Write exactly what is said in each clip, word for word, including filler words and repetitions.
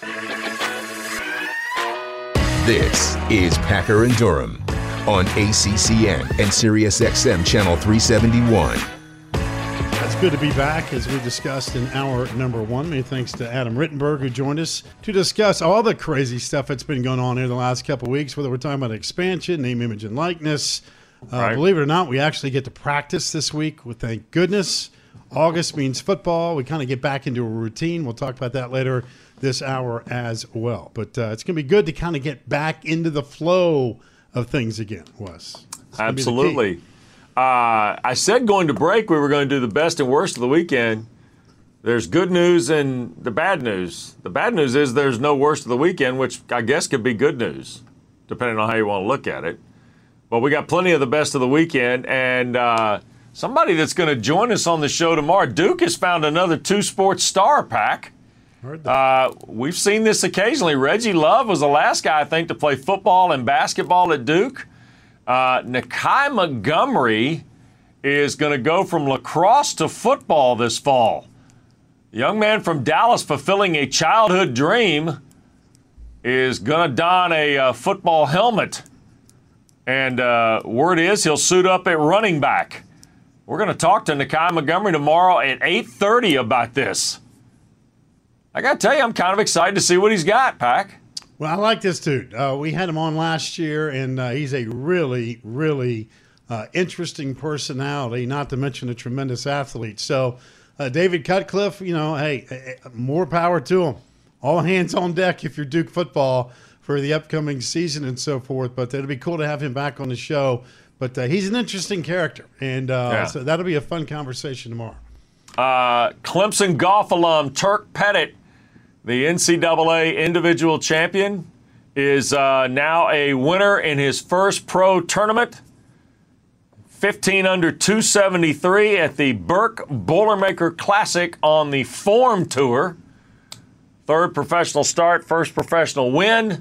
This is Packer and Durham on A C C N and Sirius X M Channel three seventy-one. It's good to be back, as we discussed in hour number one. Many thanks to Adam Rittenberg, who joined us to discuss all the crazy stuff that's been going on here the last couple of weeks, whether we're talking about expansion, name, image, and likeness. Uh, right. Believe it or not, we actually get to practice this week, well, thank goodness. August means football. We kind of get back into a routine. We'll talk about that later this hour as well. But uh, it's going to be good to kind of get back into the flow of things again, Wes. Absolutely. Uh, I said going to break we were going to do the best and worst of the weekend. There's good news and the bad news. The bad news is there's no worst of the weekend, which I guess could be good news, depending on how you want to look at it. But we got plenty of the best of the weekend, and uh, somebody that's going to join us on the show tomorrow, Duke has found another two-sports star, Pack. Uh, we've seen this occasionally. Reggie Love was the last guy, I think, to play football and basketball at Duke. Uh, Nakai Montgomery is going to go from lacrosse to football this fall. The young man from Dallas, fulfilling a childhood dream, is going to don a uh, football helmet. And uh, word is he'll suit up at running back. We're going to talk to Nakai Montgomery tomorrow at eight thirty about this. I got to tell you, I'm kind of excited to see what he's got, Pack. Well, I like this dude. Uh, we had him on last year, and uh, he's a really, really uh, interesting personality, not to mention a tremendous athlete. So, uh, David Cutcliffe, you know, hey, more power to him. All hands on deck if you're Duke football for the upcoming season and so forth. But it'll be cool to have him back on the show. But uh, he's an interesting character, and uh, yeah. so that'll be a fun conversation tomorrow. Uh, Clemson golf alum Turk Pettit, the N C double A individual champion, is uh, now a winner in his first pro tournament. fifteen under two seventy-three at the Burke Boilermaker Classic on the Form Tour. Third professional start, first professional win.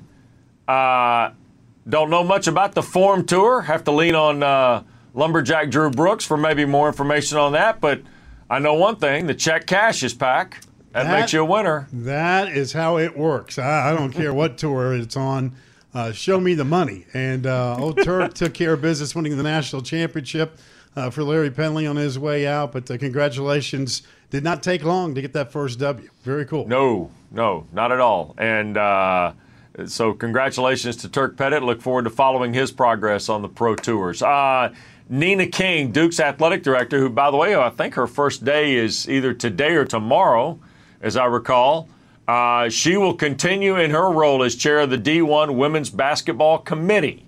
Uh, don't know much about the Form Tour. Have to lean on uh, Lumberjack Drew Brooks for maybe more information on that. But I know one thing, the check cashes, Pack. That, that makes you a winner. That is how it works. I, I don't care what tour it's on. Uh, show me the money. And uh, old Turk took care of business winning the national championship uh, for Larry Penley on his way out. But uh, congratulations. Did not take long to get that first W. Very cool. No, no, not at all. And uh, so congratulations to Turk Pettit. Look forward to following his progress on the pro tours. Uh, Nina King, Duke's athletic director, who, by the way, I think her first day is either today or tomorrow, as I recall. Uh, she will continue in her role as chair of the D one Women's Basketball Committee.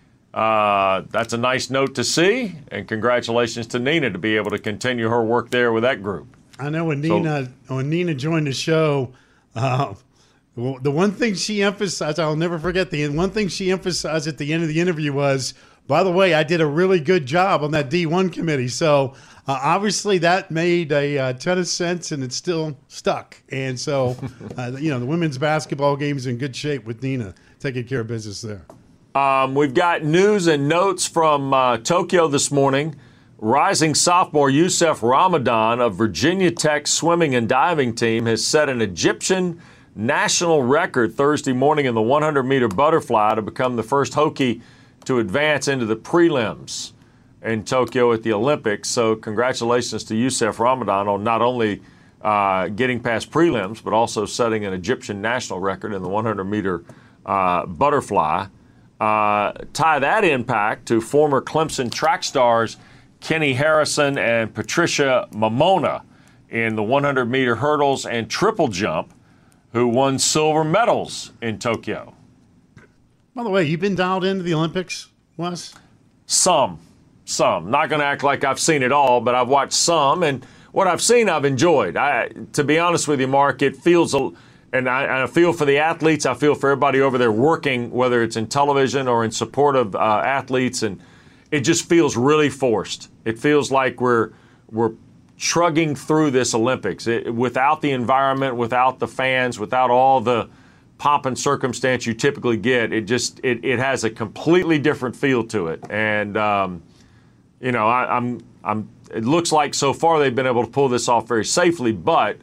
Uh, that's a nice note to see, and congratulations to Nina to be able to continue her work there with that group. I know when Nina so, when Nina joined the show, uh, the one thing she emphasized, I'll never forget, the one thing she emphasized at the end of the interview was, by the way, I did a really good job on that D one committee. So uh, obviously that made a, a ton of sense, and it's still stuck. And so, uh, you know, the women's basketball game is in good shape with Nina taking care of business there. Um, we've got news and notes from uh, Tokyo this morning. Rising sophomore Youssef Ramadan of Virginia Tech's swimming and diving team has set an Egyptian national record Thursday morning in the hundred meter butterfly to become the first Hokie to advance into the prelims in Tokyo at the Olympics. So congratulations to Youssef Ramadan on not only uh, getting past prelims, but also setting an Egyptian national record in the hundred meter uh, butterfly. Uh, tie that impact to former Clemson track stars Kenny Harrison and Patricia Mamona in the hundred meter hurdles and triple jump, who won silver medals in Tokyo. By the way, you've been dialed into the Olympics, Wes? Some. Some. Not going to act like I've seen it all, but I've watched some, and what I've seen I've enjoyed. I, to be honest with you, Mark, it feels, a, and I, I feel for the athletes, I feel for everybody over there working, whether it's in television or in support of uh, athletes, and it just feels really forced. It feels like we're we're trugging through this Olympics it, without the environment, without the fans, without all the pomp and circumstance you typically get. It just it, it has a completely different feel to it. And um, you know, I, I'm I'm. It looks like so far they've been able to pull this off very safely, but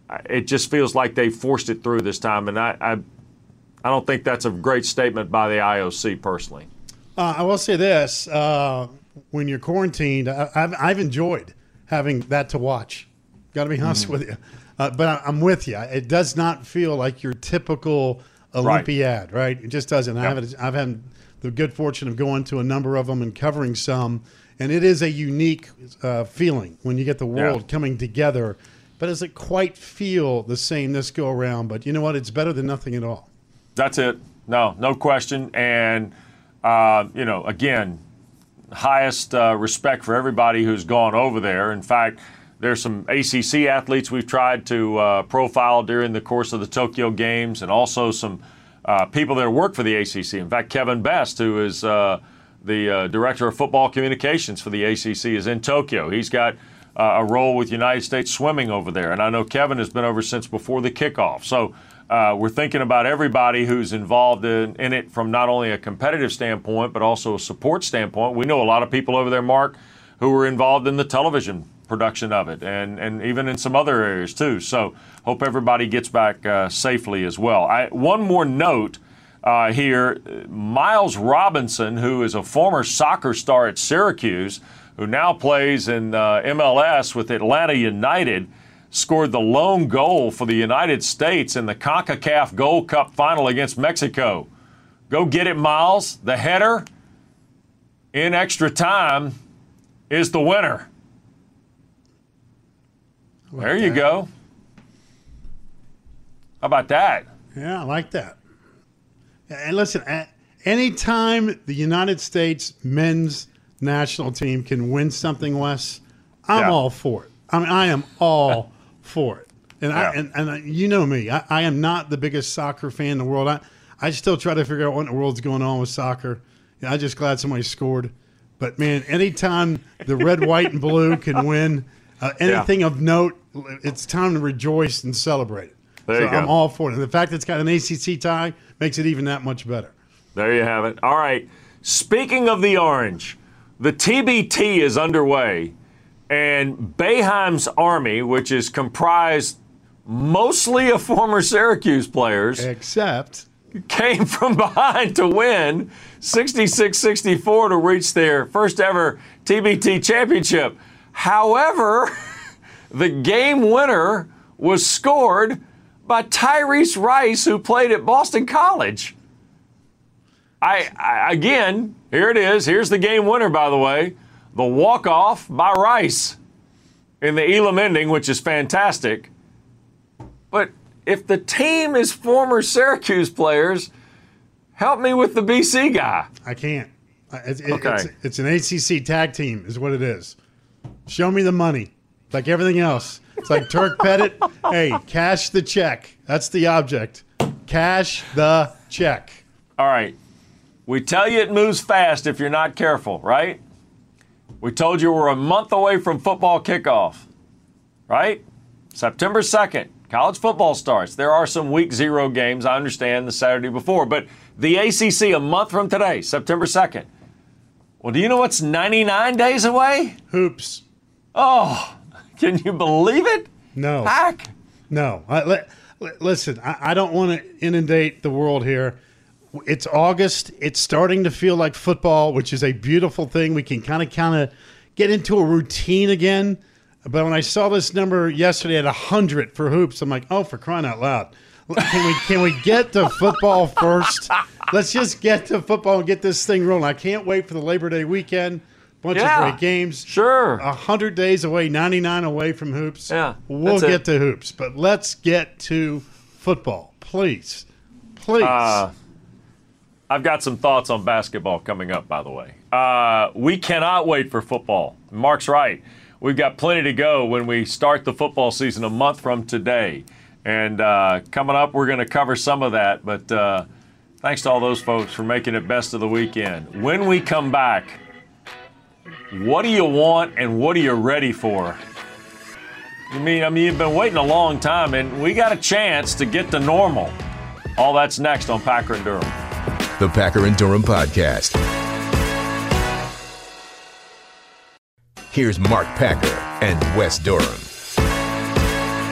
it just feels like they forced it through this time, and I, I, I don't think that's a great statement by the I O C personally. Uh, I will say this: uh, when you're quarantined, I, I've, I've enjoyed having that to watch. Got to be honest mm-hmm. with you, uh, but I, I'm with you. It does not feel like your typical Olympiad, right? right? It just doesn't. Yep. I haven't. I've had the good fortune of going to a number of them and covering some, and it is a unique uh, feeling when you get the world yeah. coming together. But does it quite feel the same this go around? But you know what? It's better than nothing at all. That's it. No, no question. And uh, you know, again, highest uh, respect for everybody who's gone over there. In fact, there's some A C C athletes we've tried to uh, profile during the course of the Tokyo Games, and also some uh, people that work for the A C C. In fact, Kevin Best, who is uh, the uh, director of football communications for the A C C, is in Tokyo. He's got uh, a role with United States Swimming over there, and I know Kevin has been over since before the kickoff. So uh, we're thinking about everybody who's involved in, in it from not only a competitive standpoint, but also a support standpoint. We know a lot of people over there, Mark, who were involved in the television production of it, and, and even in some other areas too. So hope everybody gets back uh, safely as well. I, one more note uh, here, Miles Robinson, who is a former soccer star at Syracuse, who now plays in uh, M L S with Atlanta United, scored the lone goal for the United States in the CONCACAF Gold Cup final against Mexico. Go get it, Miles. The header in extra time is the winner. There you that. go. How about that? Yeah, I like that. And listen, anytime the United States men's national team can win something, Wes, I'm yeah. all for it. I mean, I am all for it. And yeah. I and, and I, you know me, I, I am not the biggest soccer fan in the world. I, I still try to figure out what in the world's going on with soccer. You know, I'm just glad somebody scored. But, man, anytime the red, white, and blue can win uh, anything yeah. of note, it's time to rejoice and celebrate it. There so you go. I'm all for it. And the fact that it's got an A C C tie makes it even that much better. There you have it. All right. Speaking of the orange, the T B T is underway, and Boeheim's Army, which is comprised mostly of former Syracuse players, except came from behind to win sixty-six sixty-four to reach their first ever T B T championship. However, the game winner was scored by Tyrese Rice, who played at Boston College. I, I again, here it is. Here's the game winner, by the way. The walk-off by Rice in the Elam ending, which is fantastic. But if the team is former Syracuse players, help me with the B C guy. I can't. It, it, okay. it's, it's an A C C tag team is what it is. Show me the money. Like everything else. It's like Turk Pettit. Hey, cash the check. That's the object. Cash the check. All right. We tell you it moves fast if you're not careful, right? We told you we're a month away from football kickoff, right? September second, college football starts. There are some week zero games, I understand, the Saturday before, but the A C C a month from today, September second. Well, do you know what's ninety-nine days away? Hoops. Oh, can you believe it? No. Heck. No. I, li- listen, I, I don't want to inundate the world here. It's August. It's starting to feel like football, which is a beautiful thing. We can kind of kind of get into a routine again. But when I saw this number yesterday at one hundred for hoops, I'm like, oh, for crying out loud. Can we can we get to football first? Let's just get to football and get this thing rolling. I can't wait for the Labor Day weekend. Bunch yeah, of great games. Sure. one hundred days away, ninety-nine away from hoops. Yeah, we'll get it. to hoops. But let's get to football, please. Please. Uh, I've got some thoughts on basketball coming up, by the way. Uh, we cannot wait for football. Mark's right. We've got plenty to go when we start the football season a month from today. And uh, coming up, we're going to cover some of that. But uh, thanks to all those folks for making it best of the weekend. When we come back, what do you want and what are you ready for? You mean, I mean, you've been waiting a long time, and we got a chance to get to normal. All that's next on Packer and Durham. The Packer and Durham Podcast. Here's Mark Packer and Wes Durham. Packer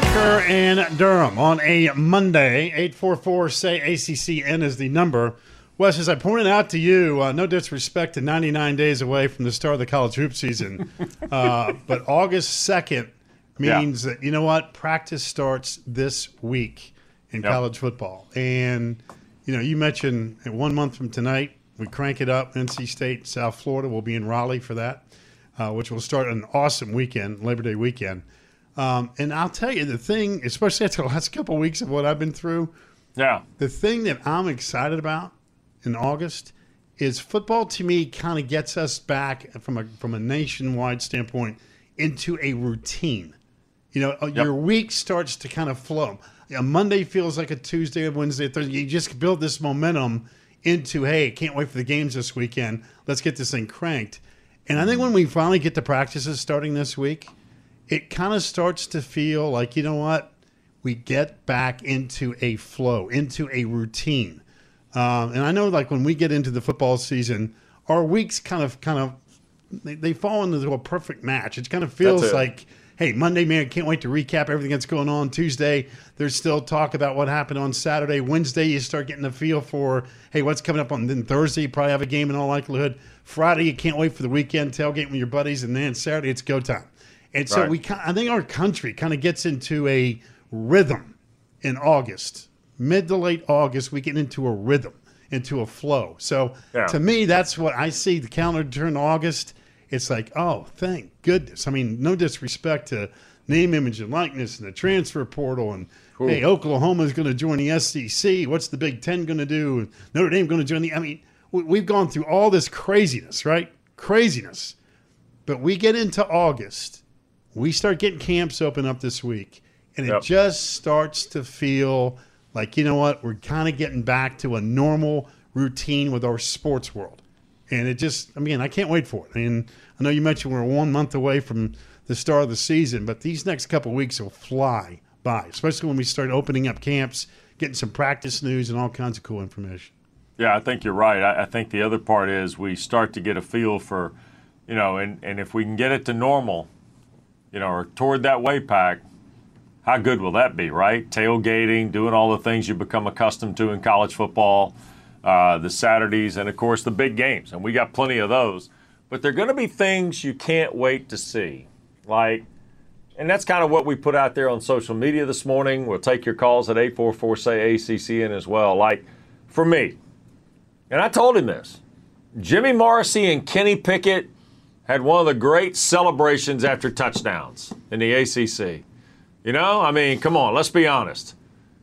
and Durham on a Monday. eight four four, S A Y, A C C N is the number. Wes, as I pointed out to you, uh, no disrespect to ninety-nine days away from the start of the college hoop season, uh, but August second means yeah. that, you know what, practice starts this week in yep. college football. And, you know, you mentioned one month from tonight, we crank it up. N C State, South Florida will be in Raleigh for that, uh, which will start an awesome weekend, Labor Day weekend. Um, and I'll tell you, the thing, especially after the last couple of weeks of what I've been through, yeah, the thing that I'm excited about in August is football, to me, kind of gets us back from a from a nationwide standpoint into a routine. You know, yep. your week starts to kind of flow. A Monday feels like a Tuesday, a Wednesday, a Thursday. You just build this momentum into, hey, can't wait for the games this weekend. Let's get this thing cranked. And I think when we finally get the practices starting this week, it kind of starts to feel like, you know what, we get back into a flow, into a routine. Um, and I know, like, when we get into the football season, our weeks kind of, kind of, they, they fall into a perfect match. It kind of feels like, hey, Monday, man, can't wait to recap everything that's going on. Tuesday, there's still talk about what happened on Saturday. Wednesday, you start getting a feel for, hey, what's coming up on then Thursday. You probably have a game in all likelihood. Friday, you can't wait for the weekend tailgate with your buddies. And then Saturday, it's go time. And so right. we, I think our country kind of gets into a rhythm in August. Mid to late August, we get into a rhythm, into a flow. So yeah. to me, that's what I see the calendar turn August. It's like, oh, thank goodness. I mean, no disrespect to name, image, and likeness and the transfer portal. And, cool. hey, Oklahoma is going to join the S E C. What's the Big Ten going to do? Notre Dame going to join the – I mean, we've gone through all this craziness, right? Craziness. But we get into August. We start getting camps open up this week. And it yep. just starts to feel – like, you know what, we're kind of getting back to a normal routine with our sports world. And it just, I mean, I can't wait for it. And I know you mentioned we're one month away from the start of the season, but these next couple of weeks will fly by, especially when we start opening up camps, getting some practice news and all kinds of cool information. Yeah, I think you're right. I, I think the other part is we start to get a feel for, you know, and, and if we can get it to normal, you know, or toward that way pack, how good will that be, right? Tailgating, doing all the things you become accustomed to in college football, uh, the Saturdays, and, of course, the big games. And we got plenty of those. But they're going to be things you can't wait to see. Like, and that's kind of what we put out there on social media this morning. We'll take your calls at eight four four, S A Y, A C C N as well. Like, for me, and I told him this, Jimmy Morrissey and Kenny Pickett had one of the great celebrations after touchdowns in the A C C. You know, I mean, come on, let's be honest.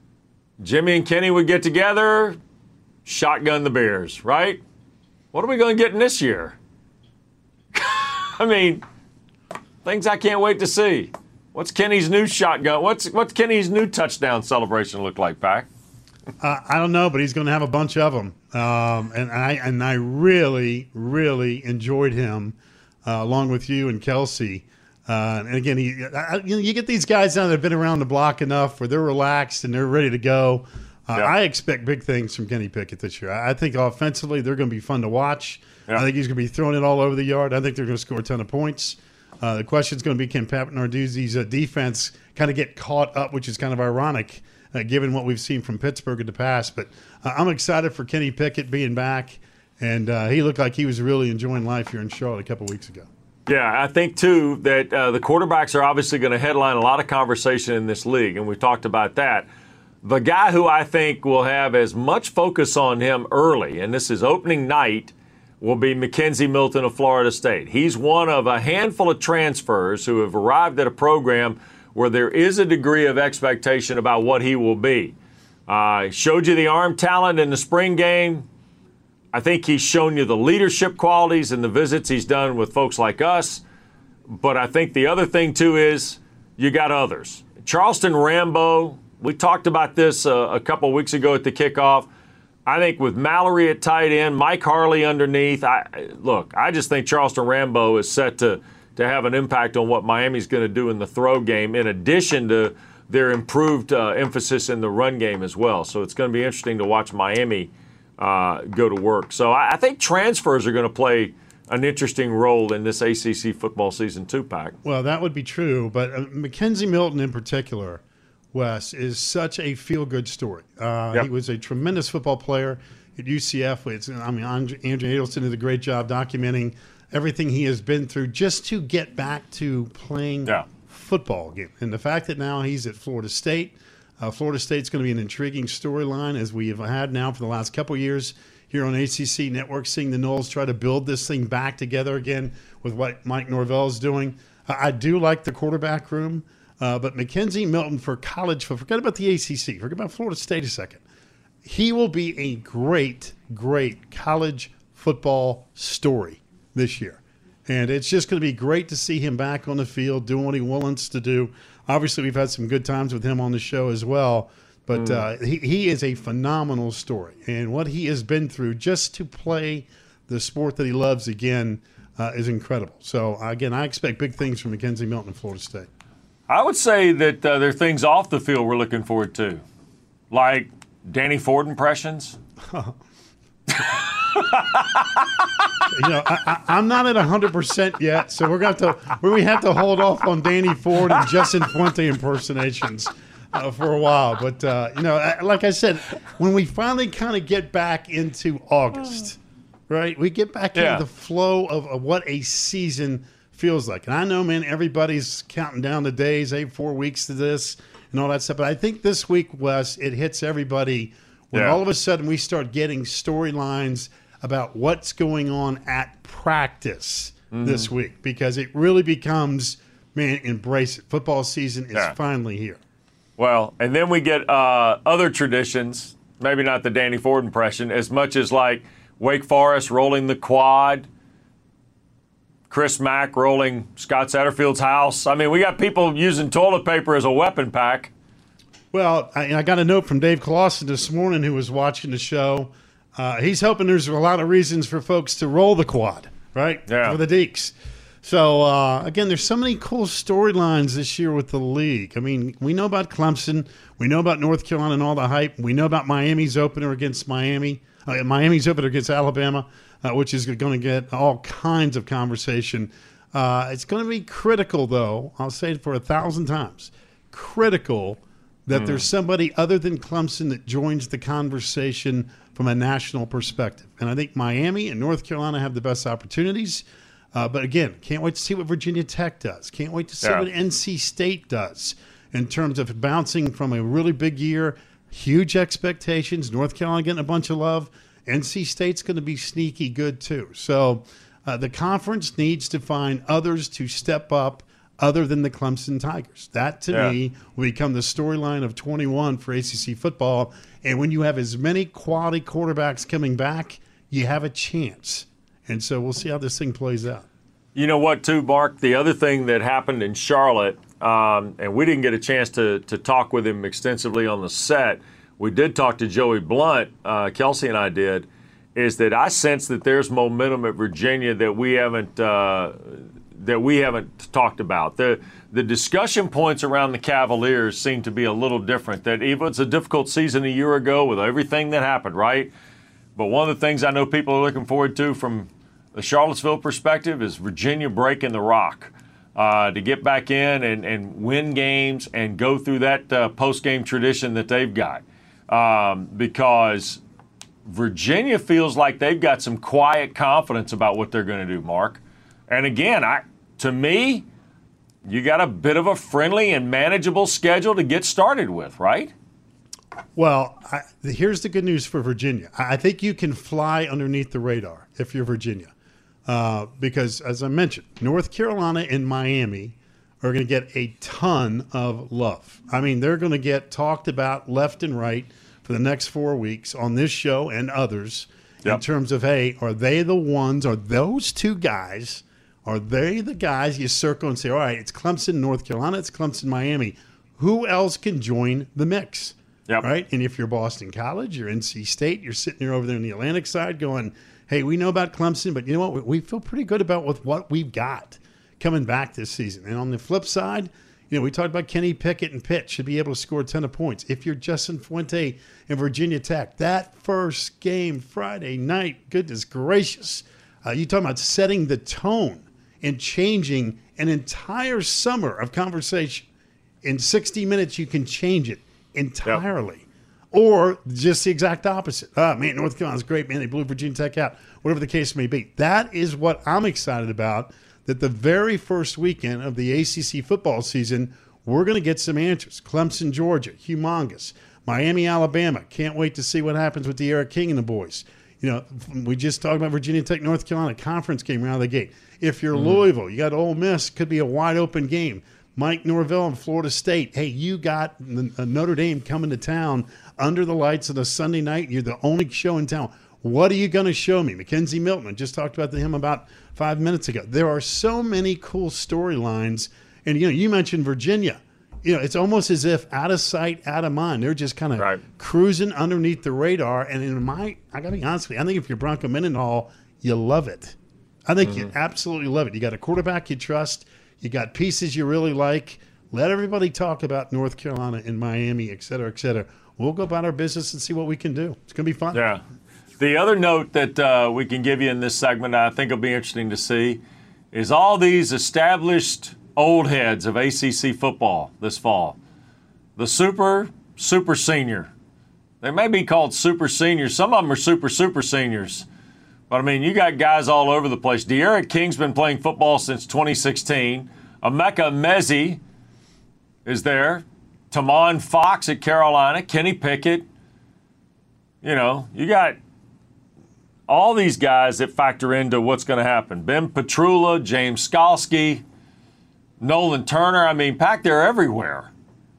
Jimmy and Kenny would get together, shotgun the beers, right? What are we going to get in this year? I mean, things I can't wait to see. What's Kenny's new shotgun? What's what's Kenny's new touchdown celebration look like, Pac? Uh, I don't know, but he's going to have a bunch of them. Um, and I and I really, really enjoyed him, uh, along with you and Kelsey. Uh, and again, he, I, you, know, you get these guys now that have been around the block enough where they're relaxed and they're ready to go. Uh, yeah. I expect big things from Kenny Pickett this year. I, I think offensively they're going to be fun to watch. Yeah. I think he's going to be throwing it all over the yard. I think they're going to score a ton of points. Uh, the question is going to be, can Pat Narduzzi's uh, defense kind of get caught up, which is kind of ironic uh, given what we've seen from Pittsburgh in the past. But uh, I'm excited for Kenny Pickett being back, and uh, he looked like he was really enjoying life here in Charlotte a couple weeks ago. Yeah, I think, too, that uh, the quarterbacks are obviously going to headline a lot of conversation in this league, and we've talked about that. The guy who I think will have as much focus on him early, and this is opening night, will be Mackenzie Milton of Florida State. He's one of a handful of transfers who have arrived at a program where there is a degree of expectation about what he will be. Uh, showed you the arm talent in the spring game. I think he's shown you the leadership qualities in the visits he's done with folks like us. But I think the other thing, too, is you got others. Charleston Rambo, we talked about this uh, a couple weeks ago at the kickoff. I think with Mallory at tight end, Mike Harley underneath, I look, I just think Charleston Rambo is set to, to have an impact on what Miami's going to do in the throw game, in addition to their improved uh, emphasis in the run game as well. So it's going to be interesting to watch Miami Uh, go to work. So I, I think transfers are going to play an interesting role in this A C C football season too, Pac. Well, that would be true, but uh, Mackenzie Milton in particular Wes, is such a feel-good story. Uh, Yep. He was a tremendous football player at U C F. It's, I mean, Andre- Andrew Adelson did a great job documenting everything he has been through just to get back to playing Yeah. football again. And the fact that now he's at Florida State, uh, Florida State's going to be an intriguing storyline as we have had now for the last couple of years here on A C C Network, seeing the Noles try to build this thing back together again with what Mike Norvell is doing. I, I do like the quarterback room. Uh, but Mackenzie Milton for college, forget about the A C C, forget about Florida State a second. He will be a great, great college football story this year. And it's just going to be great to see him back on the field doing what he wants to do. Obviously, we've had some good times with him on the show as well. But mm. uh, he, he is a phenomenal story. And what he has been through just to play the sport that he loves again uh, is incredible. So, again, I expect big things from Mackenzie Milton in Florida State. I would say that uh, there are things off the field we're looking forward to, like Danny Ford impressions. you know, I, I, I'm not at one hundred percent yet, so we're going to we have to hold off on Danny Ford and Justin Fuente impersonations uh, for a while. But uh, you know, like I said, when we finally kind of get back into August, right? We get back yeah. into the flow of, of what a season feels like. And I know, man, everybody's counting down the days, eight, four weeks to this and all that stuff. But I think this week, Wes, it hits everybody when yeah. all of a sudden we start getting storylines about what's going on at practice mm-hmm. this week, because it really becomes, man, embrace it. Football season is yeah. finally here. Well, and then we get uh, other traditions, maybe not the Danny Ford impression, as much as like Wake Forest rolling the quad, Chris Mack rolling Scott Satterfield's house. I mean, we got people using toilet paper as a weapon pack. Well, I, I got a note from Dave Clawson this morning, who was watching the show. Uh, he's hoping there's a lot of reasons for folks to roll the quad, right? Yeah. For the Deeks. So, uh, again, there's so many cool storylines this year with the league. I mean, we know about Clemson. We know about North Carolina and all the hype. We know about Miami's opener against Miami. Uh, Miami's opener against Alabama. Uh, which is going to get all kinds of conversation. Uh, it's going to be critical, though, I'll say it for a thousand times, critical that mm. there's somebody other than Clemson that joins the conversation from a national perspective. And I think Miami and North Carolina have the best opportunities. Uh, but, again, can't wait to see what Virginia Tech does. Can't wait to see yeah. what N C State does in terms of bouncing from a really big year, huge expectations, North Carolina getting a bunch of love. N C State's going to be sneaky good, too. So uh, the conference needs to find others to step up other than the Clemson Tigers. That, to yeah. me, will become the storyline of twenty-one for A C C football. And when you have as many quality quarterbacks coming back, you have a chance. And so we'll see how this thing plays out. You know what, too, Mark? The other thing that happened in Charlotte, um, and we didn't get a chance to, to talk with him extensively on the set, we did talk to Joey Blunt, uh, Kelsey and I did, is that I sense that there's momentum at Virginia that we haven't uh, that we haven't talked about. The the discussion points around the Cavaliers seem to be a little different. That even it's a difficult season a year ago with everything that happened, right? But one of the things I know people are looking forward to from the Charlottesville perspective is Virginia breaking the rock. Uh, to get back in and, and win games and go through that uh, post-game tradition that they've got. Um, because Virginia feels like they've got some quiet confidence about what they're going to do, Mark. And again, I to me, you got a bit of a friendly and manageable schedule to get started with, right? Well, I, here's the good news for Virginia. I think you can fly underneath the radar if you're Virginia. Uh, because, as I mentioned, North Carolina and Miami are going to get a ton of love. I mean, they're going to get talked about left and right for the next four weeks on this show and others yep. in terms of, hey, are they the ones, are those two guys, are they the guys you circle and say, all right, it's Clemson, North Carolina, it's Clemson, Miami. Who else can join the mix? Yep. Right? And if you're Boston College, you're N C State, you're sitting there over there on the Atlantic side going, hey, we know about Clemson, but you know what? We feel pretty good about with what we've got coming back this season. And on the flip side, you know, we talked about Kenny Pickett and Pitt should be able to score a ton of points. If you're Justin Fuente and Virginia Tech, that first game Friday night, goodness gracious, uh, you're talking about setting the tone and changing an entire summer of conversation. In sixty minutes, you can change it entirely. Yep. Or just the exact opposite. Oh, man, North Carolina's great, man. They blew Virginia Tech out. Whatever the case may be. That is what I'm excited about, that the very first weekend of the A C C football season, we're going to get some answers. Clemson, Georgia, humongous. Miami, Alabama. Can't wait to see what happens with the Eric King and the boys. You know, we just talked about Virginia Tech, North Carolina conference game right out of the gate. If you're mm. Louisville, you got Ole Miss, could be a wide open game. Mike Norvell and Florida State. Hey, you got Notre Dame coming to town under the lights on a Sunday night. You're the only show in town. What are you going to show me? Mackenzie Milton, I just talked about him about five minutes ago. There are so many cool storylines. And, you know, you mentioned Virginia. You know, it's almost as if out of sight, out of mind. They're just kind of right. cruising underneath the radar. And in my, I got to be honest with you, I think if you're Bronco Mendenhall, you love it. I think mm-hmm. you absolutely love it. You got a quarterback you trust. You got pieces you really like. Let everybody talk about North Carolina and Miami, et cetera, et cetera. We'll go about our business and see what we can do. It's going to be fun. Yeah. The other note that uh, we can give you in this segment I think will be interesting to see is all these established old heads of A C C football this fall. The super, super senior. They may be called super seniors. Some of them are super, super seniors. But, I mean, you got guys all over the place. De'Aaron King's been playing football since twenty sixteen. Emeka Mezi is there. Tamon Fox at Carolina. Kenny Pickett. You know, you got all these guys that factor into what's going to happen. Ben Petrula, James Skalski, Nolan Turner. I mean, Pack, they're everywhere.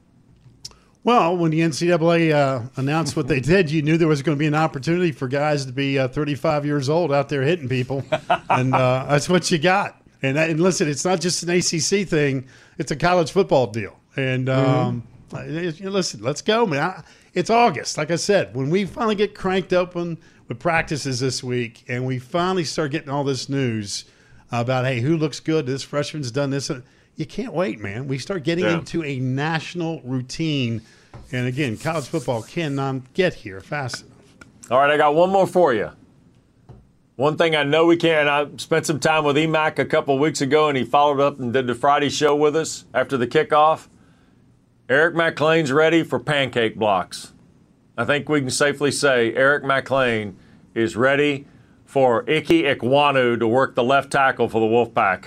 Well, when the N C double A uh, announced what they did, you knew there was going to be an opportunity for guys to be uh, thirty-five years old out there hitting people, and uh, that's what you got. And, and listen, it's not just an A C C thing; it's a college football deal. And um, mm-hmm. listen, let's go, man. I, it's August, like I said. When we finally get cranked open with practices this week, and we finally start getting all this news about, hey, who looks good? This freshman's done this. You can't wait, man. We start getting yeah. into a national routine. And, again, college football cannot get here fast enough. All right, I got one more for you. One thing I know we can, and I spent some time with E M A C a couple of weeks ago, and he followed up and did the Friday show with us after the kickoff. Eric McLean's ready for pancake blocks. I think we can safely say Eric McLean is ready for Ike Ekwonu to work the left tackle for the Wolfpack.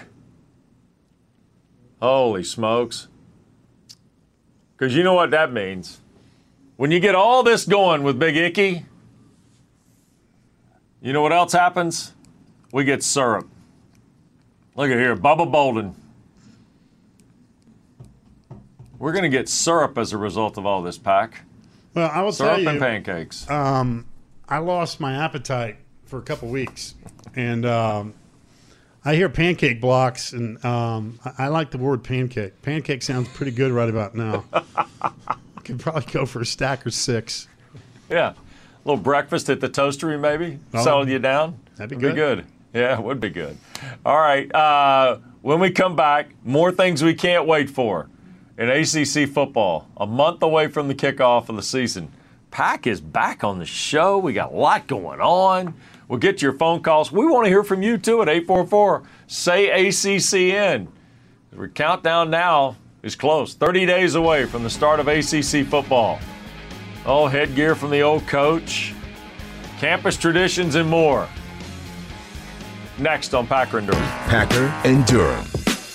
Holy smokes. Because you know what that means. When you get all this going with Big Icky, you know what else happens? We get syrup. Look at here, Bubba Bolden. We're going to get syrup as a result of all this, Pack. Well, I will syrup tell you. and pancakes. Um, I lost my appetite for a couple weeks. And um, I hear pancake blocks, and um, I, I like the word pancake. Pancake sounds pretty good right about now. I could probably go for a stack or six. Yeah. A little breakfast at the toastery, maybe. Oh, settle you down. That'd be would good. Be good. Yeah, it would be good. All right. Uh, when we come back, more things we can't wait for in A C C football. A month away from the kickoff of the season. Pack is back on the show. We got a lot going on. We'll get your phone calls. We want to hear from you, too, at eight four four, S A Y, A C C N. The countdown now is close. thirty days away from the start of A C C football. Oh, headgear from the old coach, campus traditions, and more. Next on Packer and Durham. Packer and Durham.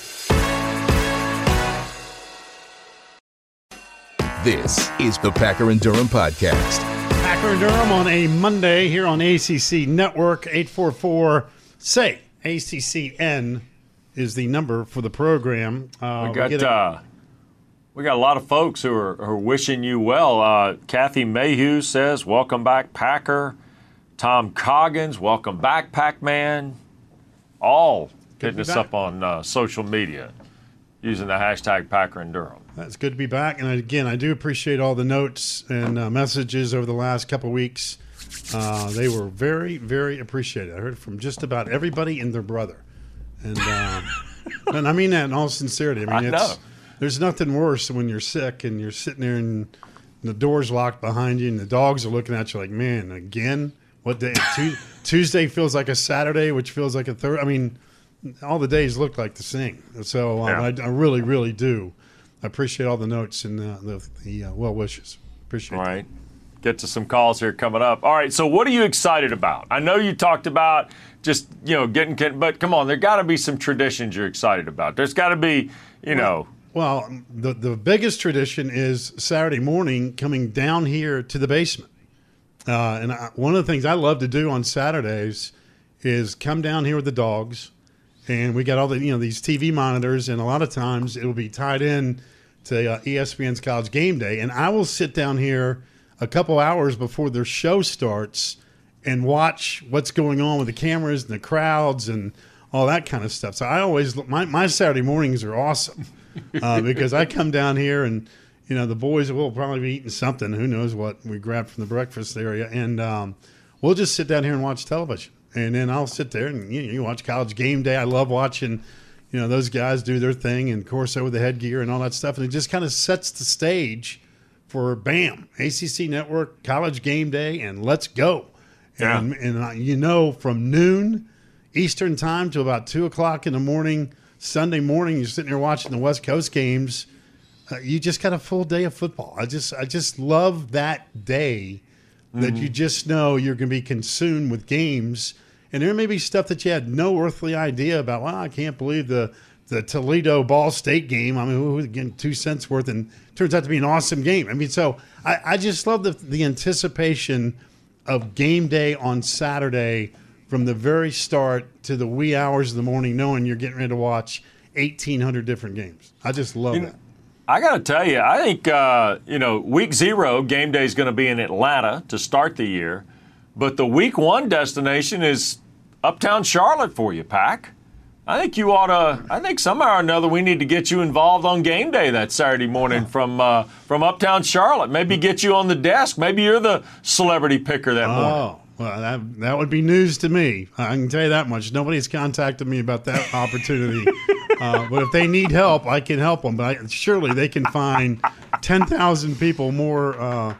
This is the Packer and Durham podcast. Packer and Durham on a Monday here on A C C Network. eight four four, S A Y, A C C N is the number for the program. Uh, we got we, a- uh, we got a lot of folks who are, who are wishing you well. Uh, Kathy Mayhew says, welcome back, Packer. Tom Coggins, welcome back, Pac-Man. All hitting us up on uh, social media using the hashtag Packer and Durham. That's good to be back. And again, I do appreciate all the notes and uh, messages over the last couple of weeks. Uh, they were very, very appreciated. I heard from just about everybody and their brother. And um, and I mean that in all sincerity. I mean, I it's, know. There's nothing worse when you're sick and you're sitting there and the door's locked behind you and the dogs are looking at you like, man, again? What day? Tuesday feels like a Saturday, which feels like a third. I mean, all the days look like the same. So um, yeah. I, I really, really do I appreciate all the notes and uh, the, the uh, well wishes. Appreciate it. All right. Get to some calls here coming up. All right, so what are you excited about? I know you talked about just, you know, getting, but come on, there got to be some traditions you're excited about. There's got to be, you know. Well, the, the biggest tradition is Saturday morning coming down here to the basement. Uh, and I, one of the things I love to do on Saturdays is come down here with the dogs, and we got all the, you know, these T V monitors, and a lot of times it will be tied in to uh, E S P N's College Game Day, and I will sit down here a couple hours before their show starts and watch what's going on with the cameras and the crowds and all that kind of stuff. So I always, my, my Saturday mornings are awesome uh, because I come down here and, you know, the boys will probably be eating something. Who knows what we grabbed from the breakfast area. And um, we'll just sit down here and watch television. And then I'll sit there and, you know, you watch College Game Day. I love watching, you know, those guys do their thing and, of course, over the headgear and all that stuff. And it just kind of sets the stage for BAM, A C C Network, College Game Day, and let's go. Yeah. And, and uh, you know, from noon Eastern time to about two o'clock in the morning, Sunday morning, you're sitting there watching the West Coast games. Uh, you just got a full day of football. I just, I just love that day mm-hmm. that you just know you're going to be consumed with games. And there may be stuff that you had no earthly idea about. Well, I can't believe the the Toledo Ball State game. I mean, who getting two cents worth, and turns out to be an awesome game. I mean, so I, I just love the the anticipation of game day on Saturday from the very start to the wee hours of the morning, knowing you're getting ready to watch eighteen hundred different games. I just love you that. Know, I got to tell you, I think, uh, you know, week zero, game day is going to be in Atlanta to start the year. But the week one destination is uptown Charlotte for you, Pack. I think you ought to, I think somehow or another we need to get you involved on game day that Saturday morning from uh, from uptown Charlotte. Maybe get you on the desk. Maybe you're the celebrity picker that morning. Oh, well, that, that would be news to me. I can tell you that much. Nobody's contacted me about that opportunity. uh, but if they need help, I can help them. But I, surely they can find ten thousand people more uh,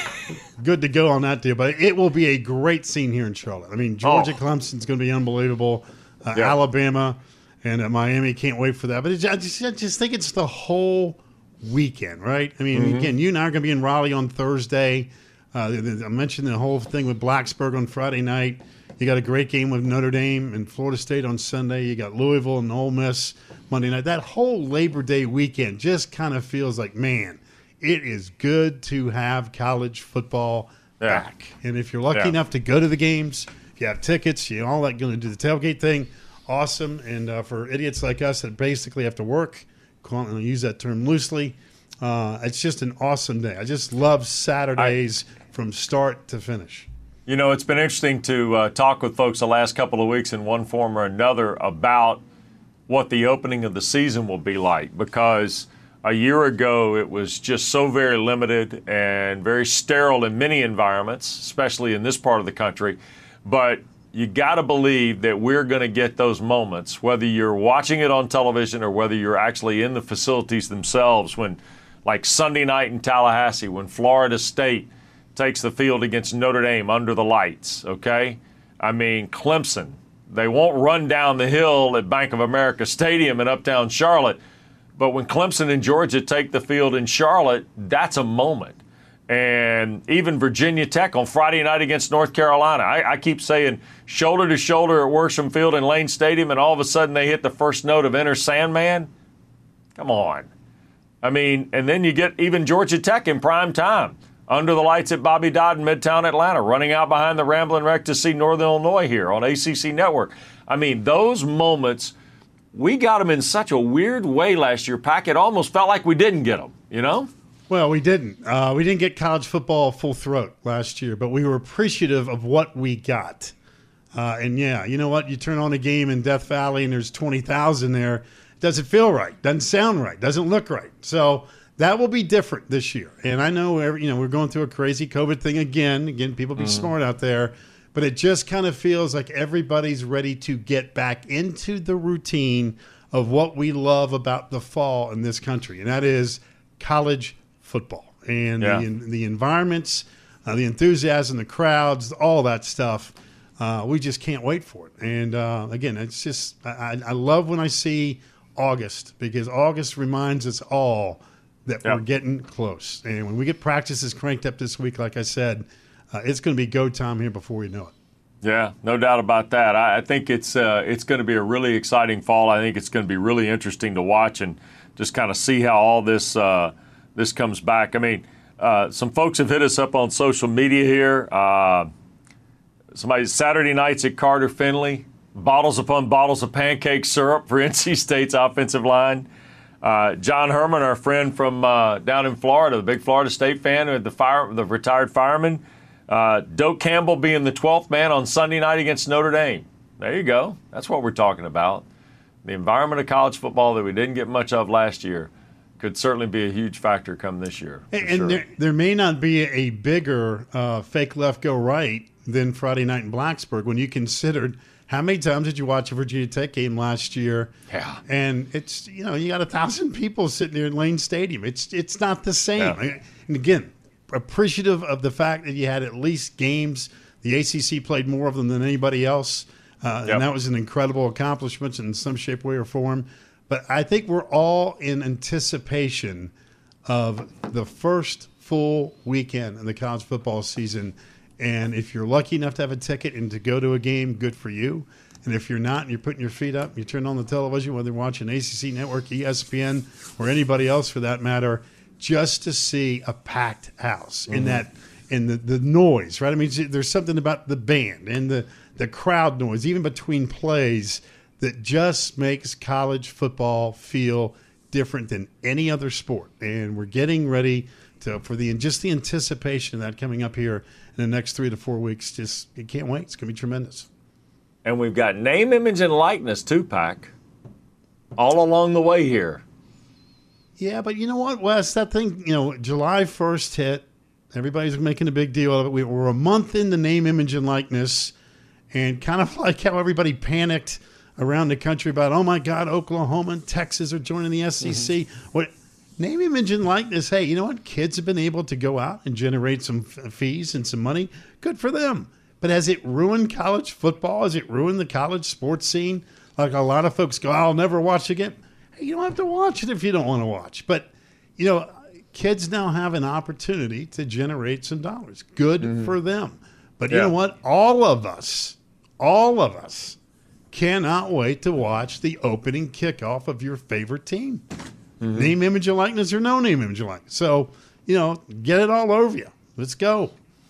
good to go on that deal. But it will be a great scene here in Charlotte. I mean, Georgia oh. Clemson's going to be unbelievable. Uh, yeah. Alabama and uh, Miami, can't wait for that. But it's, I, just, I just think it's the whole weekend, right? I mean, mm-hmm. again, you and I are going to be in Raleigh on Thursday. Uh, I mentioned the whole thing with Blacksburg on Friday night. You got a great game with Notre Dame and Florida State on Sunday. You got Louisville and Ole Miss Monday night. That whole Labor Day weekend just kind of feels like, man, it is good to have college football yeah. back. And if you're lucky yeah. enough to go to the games, if you have tickets, you know, all that, going to do the tailgate thing, awesome. And uh, for idiots like us that basically have to work, I'll use that term loosely, uh, it's just an awesome day. I just love Saturdays I, from start to finish. You know, it's been interesting to uh, talk with folks the last couple of weeks in one form or another about what the opening of the season will be like, because a year ago it was just so very limited and very sterile in many environments, especially in this part of the country. But you got to believe that we're going to get those moments, whether you're watching it on television or whether you're actually in the facilities themselves, when, like Sunday night in Tallahassee, when Florida State takes the field against Notre Dame under the lights, okay? I mean, Clemson, they won't run down the hill at Bank of America Stadium in uptown Charlotte, but when Clemson and Georgia take the field in Charlotte, that's a moment. And even Virginia Tech on Friday night against North Carolina. I, I keep saying shoulder to shoulder at Worsham Field and Lane Stadium, and all of a sudden they hit the first note of Enter Sandman. Come on. I mean, and then you get even Georgia Tech in prime time, under the lights at Bobby Dodd in Midtown Atlanta, running out behind the Ramblin' Wreck to see Northern Illinois here on A C C Network. I mean, those moments, we got them in such a weird way last year, Pack. It almost felt like we didn't get them, you know? Well, we didn't. Uh, we didn't get college football full throat last year, but we were appreciative of what we got. Uh, and, yeah, you know what? You turn on a game in Death Valley and there's twenty thousand there. It doesn't feel right. Doesn't sound right. Doesn't look right. So that will be different this year. And I know, every, you know, we're going through a crazy COVID thing again. Again, people be mm. smart out there. But it just kind of feels like everybody's ready to get back into the routine of what we love about the fall in this country, and that is college football. And yeah. the, the environments, uh, the enthusiasm, the crowds, all that stuff, uh, we just can't wait for it. And, uh, again, it's just I, I love when I see August, because August reminds us all that Yep. we're getting close. And when we get practices cranked up this week, like I said, uh, it's going to be go time here before we know it. Yeah, no doubt about that. I, I think it's uh, it's going to be a really exciting fall. I think it's going to be really interesting to watch and just kind of see how all this uh, this comes back. I mean, uh, some folks have hit us up on social media here. Uh, somebody Saturday nights at Carter Finley, bottles upon bottles of pancake syrup for N C State's offensive line. Uh, John Herman, our friend from uh, down in Florida, the big Florida State fan, the fire, the retired fireman. Uh, Doak Campbell being the twelfth man on Sunday night against Notre Dame. There you go. That's what we're talking about. The environment of college football that we didn't get much of last year could certainly be a huge factor come this year. And, sure. and there, there may not be a bigger uh, fake left go right than Friday night in Blacksburg when you considered how many times did you watch a Virginia Tech game last year? Yeah. And it's, you know, you got a thousand people sitting there in Lane Stadium. It's it's not the same. Yeah. And again, appreciative of the fact that you had at least games. The A C C played more of them than anybody else. Uh, Yep. And that was an incredible accomplishment in some shape, way, or form. But I think we're all in anticipation of the first full weekend of the college football season. And if you're lucky enough to have a ticket and to go to a game, good for you. And if you're not and you're putting your feet up, you turn on the television, whether you're watching A C C Network, E S P N, or anybody else for that matter, just to see a packed house in that in the, the noise, right? I mean, there's something about the band and the, the crowd noise, even between plays, that just makes college football feel different than any other sport. And we're getting ready to for the just the anticipation of that coming up here in the next three to four weeks. Just you can't wait. It's going to be tremendous. And we've got name, image, and likeness, too, Pac, all along the way here. Yeah, but you know what, Wes? That thing, you know, July first hit. Everybody's making a big deal of it. We were a month into name, image, and likeness, and kind of like how everybody panicked around the country about, oh, my God, Oklahoma and Texas are joining the S E C. Mm-hmm. What name, image, and likeness, hey, you know what? Kids have been able to go out and generate some f- fees and some money. Good for them. But has it ruined college football? Has it ruined the college sports scene? Like a lot of folks go, I'll never watch again. Hey, you don't have to watch it if you don't want to watch. But, you know, kids now have an opportunity to generate some dollars. Good mm-hmm. for them. But you yeah. know what? All of us, all of us cannot wait to watch the opening kickoff of your favorite team. Mm-hmm. Name, image, and likeness, or no name, image, and likeness. So, you know, get it all over you. Let's go.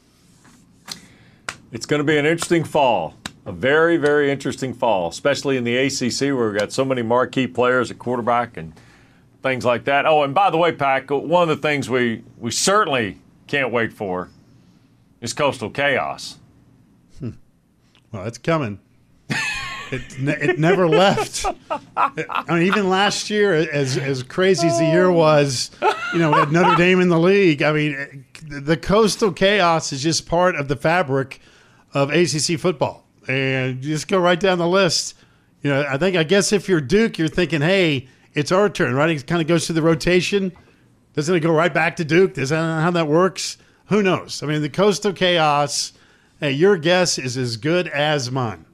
It's going to be an interesting fall, a very, very interesting fall, especially in the A C C where we've got so many marquee players at quarterback and things like that. Oh, and by the way, Pac, one of the things we, we certainly can't wait for is Coastal Chaos. Hmm. Well, it's coming. It, it never left. I mean, even last year, as as crazy as the year was, you know, we had Notre Dame in the league. I mean, the Coastal Chaos is just part of the fabric of A C C football. And you just go right down the list. You know, I think, I guess if you're Duke, you're thinking, hey, it's our turn, right? It kind of goes through the rotation. Doesn't it go right back to Duke? Is that how that works? Who knows? I mean, the Coastal Chaos, hey, your guess is as good as mine.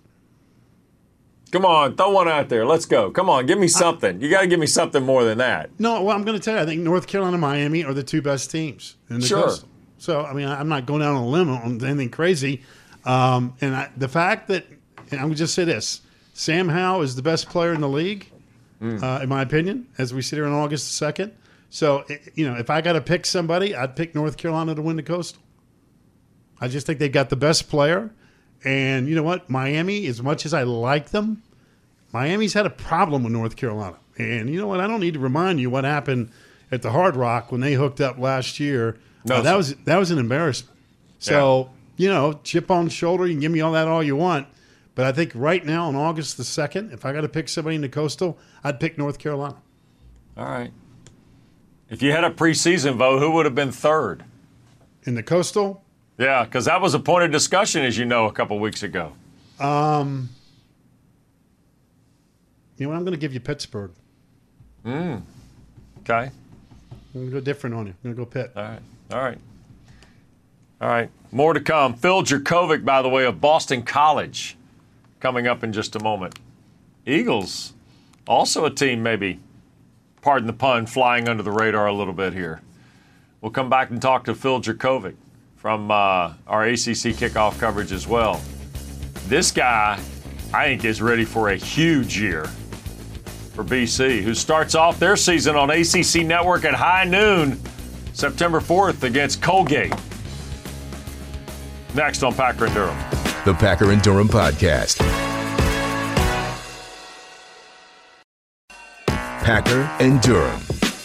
Come on, throw one out there. Let's go. Come on, give me something. You got to give me something more than that. No, well, I'm going to tell you, I think North Carolina and Miami are the two best teams in the Sure. Coastal. So, I mean, I'm not going down on a limb on anything crazy. Um, and I, the fact that, and I'm going to just say this, Sam Howell is the best player in the league, mm. uh, in my opinion, as we sit here on August the second. So, you know, if I got to pick somebody, I'd pick North Carolina to win the Coastal. I just think they've got the best player. And you know what? Miami, as much as I like them, Miami's had a problem with North Carolina. And you know what? I don't need to remind you what happened at the Hard Rock when they hooked up last year. No, uh, that was that was an embarrassment. So, yeah. you know, chip on the shoulder, you can give me all that all you want. But I think right now on August the second, if I got to pick somebody in the Coastal, I'd pick North Carolina. All right. If you had a preseason vote, who would have been third? In the Coastal? Yeah, because that was a point of discussion, as you know, a couple weeks ago. Um, you know what? I'm going to give you Pittsburgh. Mm. Okay. I'm going to go different on you. I'm going to go Pitt. All right. All right. All right. More to come. Phil Jurkovec, by the way, of Boston College, coming up in just a moment. Eagles, also a team maybe pardon the pun, flying under the radar a little bit here. We'll come back and talk to Phil Jurkovec from uh, our A C C kickoff coverage as well. This guy, I think, is ready for a huge year for B C, who starts off their season on A C C Network at high noon, September fourth against Colgate. Next on Packer and Durham. The Packer and Durham Podcast. Packer and Durham.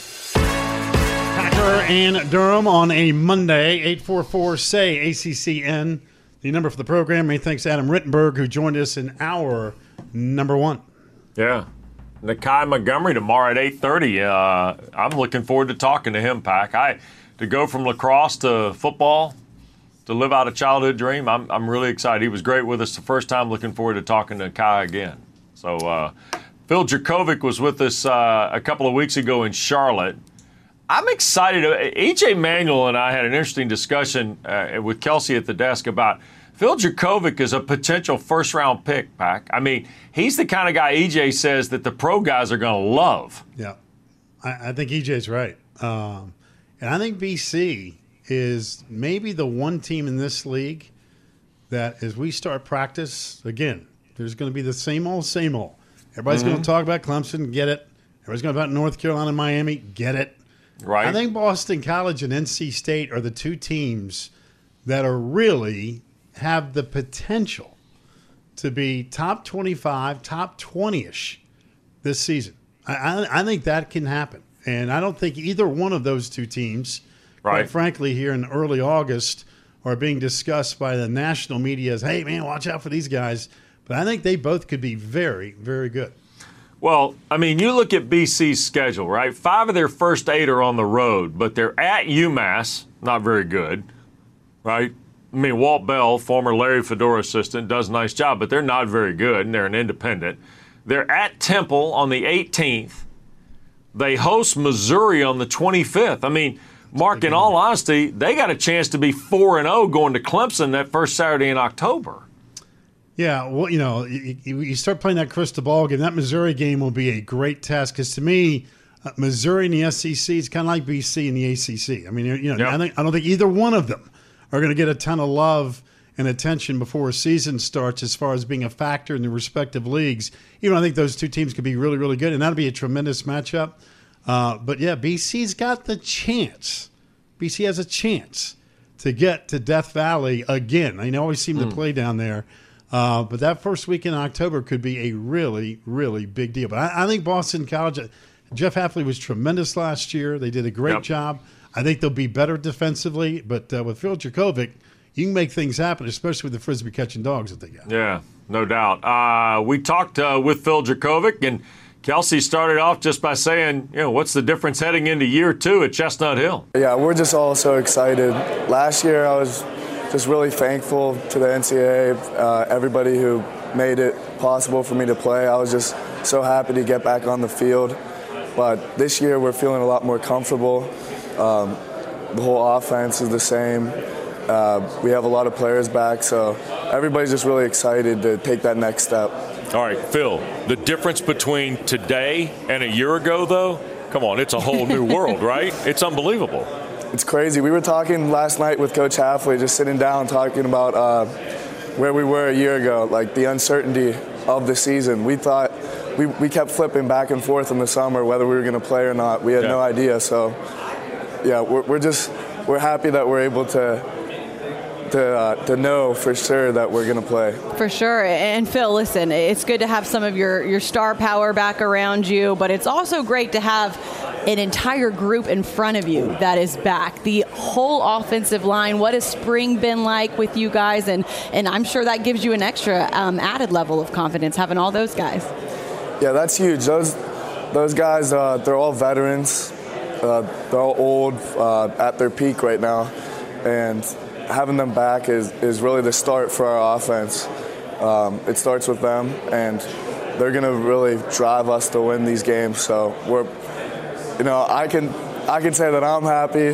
Packer and Durham on a Monday, eight four four, S A Y, A C C N. The number for the program. Many thanks to Adam Rittenberg, who joined us in hour number one. Yeah. Nakai Montgomery tomorrow at eight thirty. Uh, I'm looking forward to talking to him, Pack. I to go from lacrosse to football, to live out a childhood dream, I'm I'm really excited. He was great with us the first time. Looking forward to talking to Kai again. So uh, Phil Jurkovec was with us uh, a couple of weeks ago in Charlotte. I'm excited. E J Manuel and I had an interesting discussion uh, with Kelsey at the desk about Phil Jurkovec is a potential first-round pick, Pack. I mean, he's the kind of guy E J says that the pro guys are going to love. Yeah, I, I think E J's right. Um, and I think B C is maybe the one team in this league that as we start practice, again, there's going to be the same old, same old. Everybody's mm-hmm. going to talk about Clemson, get it. Everybody's going to talk about North Carolina, Miami, get it. Right. I think Boston College and N C State are the two teams that are really have the potential to be top twenty-five, top twenty-ish this season. I, I, I think that can happen. And I don't think either one of those two teams, right. quite frankly, here in early August are being discussed by the national media as, hey, man, watch out for these guys. But I think they both could be very, very good. Well, I mean, you look at B C's schedule, right? Five of their first eight are on the road, but they're at UMass, not very good, right? I mean, Walt Bell, former Larry Fedora assistant, does a nice job, but they're not very good, and they're an independent. They're at Temple on the eighteenth. They host Missouri on the twenty-fifth. I mean, Mark, in all honesty, they got a chance to be four and oh going to Clemson that first Saturday in October. Yeah, well, you know, you, you start playing that crystal ball game. That Missouri game will be a great test because to me, uh, Missouri in the S E C is kind of like B C in the A C C. I mean, you know, yep. I, think, I don't think either one of them are going to get a ton of love and attention before a season starts as far as being a factor in the respective leagues. Even though I think those two teams could be really, really good, and that'll be a tremendous matchup. Uh, but, yeah, B C's got the chance. B C has a chance to get to Death Valley again. They always seem mm. to play down there. Uh, but that first week in October could be a really, really big deal. But I, I think Boston College, Jeff Hafley was tremendous last year. They did a great yep. job. I think they'll be better defensively. But uh, with Phil Jurkovec, you can make things happen, especially with the Frisbee catching dogs that they got. Yeah, no doubt. Uh, we talked uh, with Phil Jurkovec, and Kelsey started off just by saying, you know, what's the difference heading into year two at Chestnut Hill? Yeah, we're just all so excited. Last year I was just really thankful to the N C double A, uh, everybody who made it possible for me to play. I was just so happy to get back on the field. But this year we're feeling a lot more comfortable. Um, the whole offense is the same. Uh, we have a lot of players back, so everybody's just really excited to take that next step. All right, Phil, the difference between today and a year ago, though, come on, it's a whole new world, right? It's unbelievable. It's crazy. We were talking last night with Coach Hafley, just sitting down talking about uh, where we were a year ago, like the uncertainty of the season. We thought we, we kept flipping back and forth in the summer whether we were going to play or not. We had yeah. no idea. So, yeah, we're, we're just we're happy that we're able to to uh, to know for sure that we're going to play. For sure. And Phil, listen, it's good to have some of your, your star power back around you, but it's also great to have an entire group in front of you that is back. The whole offensive line, what has spring been like with you guys? And, and I'm sure that gives you an extra um, added level of confidence, having all those guys. Yeah, that's huge. Those those guys, uh, they're all veterans. Uh, they're all old, uh, at their peak right now. And having them back is, is really the start for our offense. Um, it starts with them, and they're going to really drive us to win these games. So we're, you know, I can I can say that I'm happy.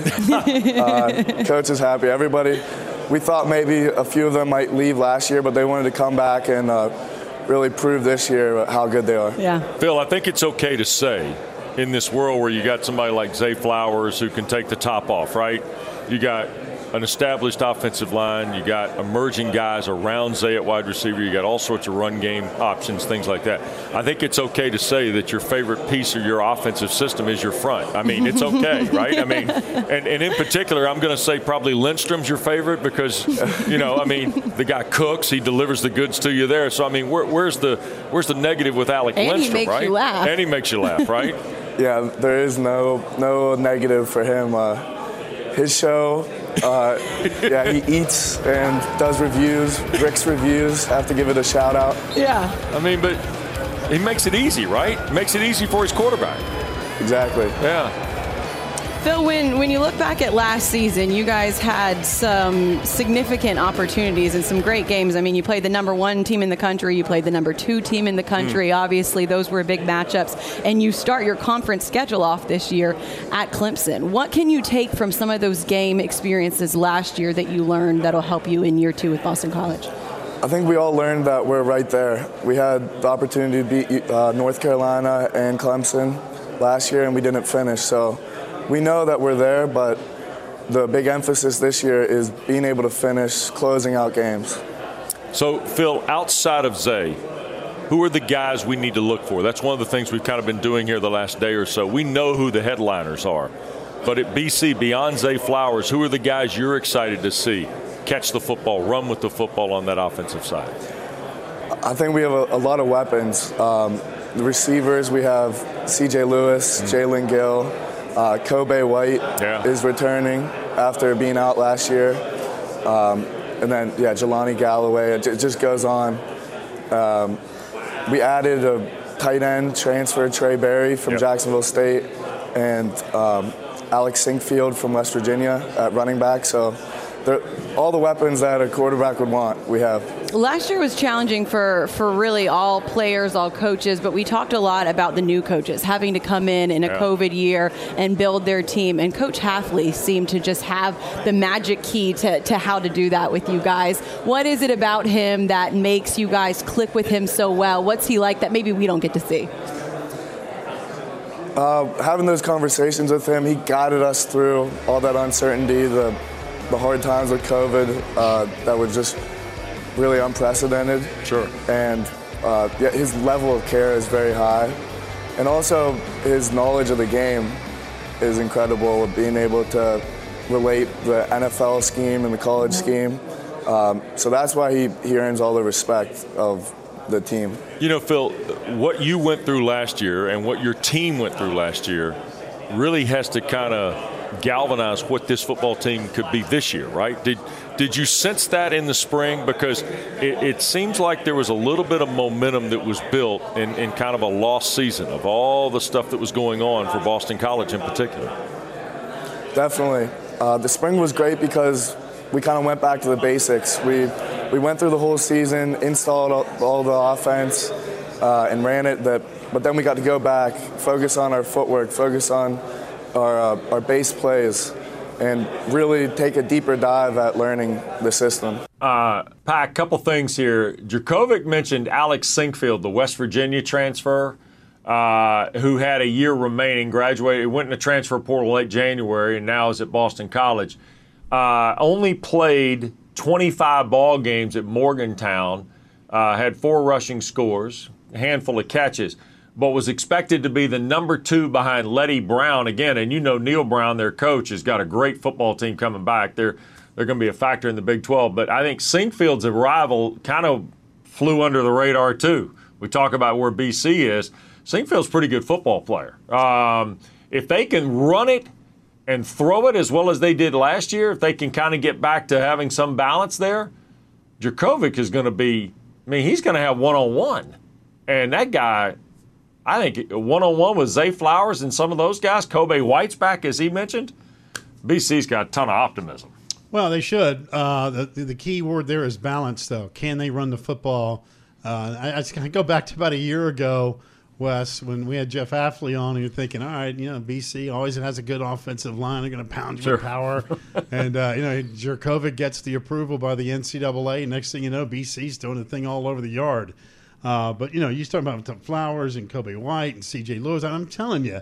uh, Coach is happy. Everybody. We thought maybe a few of them might leave last year, but they wanted to come back and uh, really prove this year how good they are. Yeah. Phil, I think it's okay to say in this world where you got somebody like Zay Flowers who can take the top off, right? You got an established offensive line. You got emerging guys around Zay at wide receiver. You got all sorts of run game options, things like that. I think it's okay to say that your favorite piece of your offensive system is your front. I mean, it's okay, right? I mean, and, and in particular, I'm going to say probably Lindstrom's your favorite because, you know, I mean, the guy cooks. He delivers the goods to you there. So, I mean, where, where's the where's the negative with Alec and Lindstrom, he makes right? You laugh. And he makes you laugh, right? Yeah, there is no no negative for him. Uh, his show. Uh, yeah, he eats and does reviews. Rick's reviews. Have to give it a shout out. Yeah. I mean, but he makes it easy, right? Makes it easy for his quarterback. Exactly. Yeah. Phil, when, when you look back at last season, you guys had some significant opportunities and some great games. I mean, you played the number one team in the country. You played the number two team in the country. Mm. Obviously, those were big matchups. And you start your conference schedule off this year at Clemson. What can you take from some of those game experiences last year that you learned that'll help you in year two with Boston College? I think we all learned that we're right there. We had the opportunity to beat uh, North Carolina and Clemson last year, and we didn't finish. So we know that we're there, but the big emphasis this year is being able to finish closing out games. So, Phil, outside of Zay, who are the guys we need to look for? That's one of the things we've kind of been doing here the last day or so. We know who the headliners are. But at B C, beyond Zay Flowers, who are the guys you're excited to see catch the football, run with the football on that offensive side? I think we have a, a lot of weapons. Um, the receivers, we have C J Lewis, mm-hmm. Jalen Gill. Uh, Kobe White yeah. is returning after being out last year. Um, and then, yeah, Jelani Galloway. It, it just goes on. Um, we added a tight end transfer, Trey Berry from yep. Jacksonville State, and um, Alex Sinkfield from West Virginia at running back. So all the weapons that a quarterback would want, we have. Last year was challenging for, for really all players, all coaches, but we talked a lot about the new coaches having to come in in a yeah. COVID year and build their team. And Coach Hafley seemed to just have the magic key to, to how to do that with you guys. What is it about him that makes you guys click with him so well? What's he like that maybe we don't get to see? Uh, having those conversations with him, he guided us through all that uncertainty, the the hard times with COVID uh, that were just really unprecedented. Sure. And uh, yeah, his level of care is very high. And also his knowledge of the game is incredible, being able to relate the N F L scheme and the college scheme. Um, so that's why he, he earns all the respect of the team. You know, Phil, what you went through last year and what your team went through last year really has to kind of galvanize what this football team could be this year, right? Did did you sense that in the spring? Because it, it seems like there was a little bit of momentum that was built in, in kind of a lost season of all the stuff that was going on for Boston College in particular. Definitely. Uh, the spring was great because we kind of went back to the basics. We we went through the whole season, installed all, all the offense, uh, and ran it. That, but then we got to go back, focus on our footwork, focus on our uh, our base plays, and really take a deeper dive at learning the system. Uh, Pat, a couple things here. Jurkovec mentioned Alex Sinkfield, the West Virginia transfer, uh, who had a year remaining, graduated, went in the transfer portal late January, and now is at Boston College. Uh, only played twenty-five ball games at Morgantown, uh, had four rushing scores, a handful of catches, but was expected to be the number two behind Letty Brown again. And you know Neil Brown, their coach, has got a great football team coming back. They're they're going to be a factor in the Big twelve. But I think Sinkfield's arrival kind of flew under the radar too. We talk about where B C is. Sinkfield's a pretty good football player. Um, if they can run it and throw it as well as they did last year, if they can kind of get back to having some balance there, Jurkovec is going to be, I mean, he's going to have one-on-one. And that guy, I think one-on-one with Zay Flowers and some of those guys, Kobe White's back, as he mentioned, B C's got a ton of optimism. Well, they should. Uh, the, the key word there is balance, though. Can they run the football? Uh, I, I go back to about a year ago, Wes, when we had Jeff Hafley on, and you're thinking, all right, you know, B C always has a good offensive line. They're going to pound you sure. with power. and, uh, you know, Jurkovec gets the approval by the N C double A. Next thing you know, B C's doing the thing all over the yard. Uh, but, you know, you start about Flowers and Kobe White and C J Lewis. I'm telling you,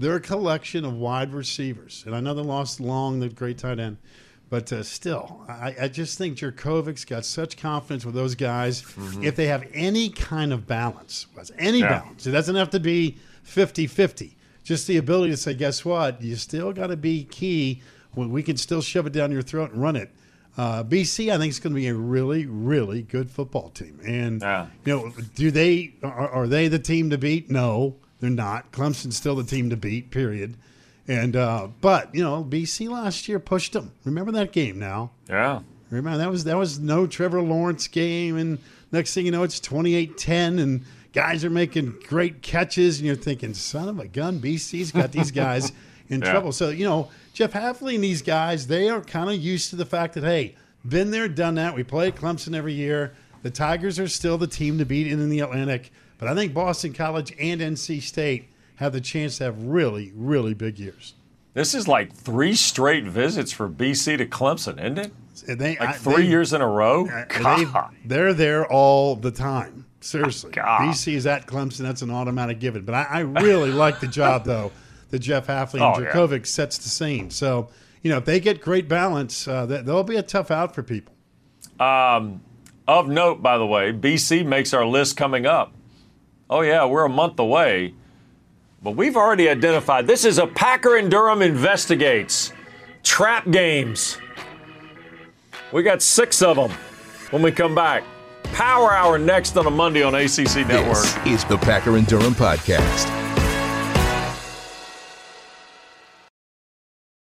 they're a collection of wide receivers. And I know they lost Long, the great tight end. But uh, still, I, I just think Jurkovic's got such confidence with those guys. Mm-hmm. If they have any kind of balance, any yeah. balance, it doesn't have to be fifty-fifty. Just the ability to say, guess what? You still got to be key when we can still shove it down your throat and run it. Uh, B C, I think, is going to be a really, really good football team. And, yeah. you know, do they are, are they the team to beat? No, they're not. Clemson's still the team to beat, period. And uh, but you know, B C last year pushed them. Remember that game now? Yeah. Remember that was that was no Trevor Lawrence game, and next thing you know, it's twenty-eight ten, and guys are making great catches, and you're thinking, son of a gun, B C's got these guys in yeah. trouble. So you know, Jeff Hafley and these guys, they are kind of used to the fact that hey, been there, done that. We play Clemson every year. The Tigers are still the team to beat in the Atlantic, but I think Boston College and N C State have the chance to have really, really big years. This is like three straight visits for B C to Clemson, isn't it? They, like I, three they, years in a row? They, they're there all the time. Seriously. Oh, B C is at Clemson. That's an automatic given. But I, I really like the job, though, that Jeff Hafley and oh, Jurkovec yeah. sets the scene. So, you know, if they get great balance, uh, they'll be a tough out for people. Um, of note, by the way, B C makes our list coming up. Oh, yeah, we're a month away. But we've already identified this is a Packer and Durham Investigates. Trap games. We got six of them when we come back. Power Hour next on a Monday on A C C Network. This is the Packer and Durham Podcast.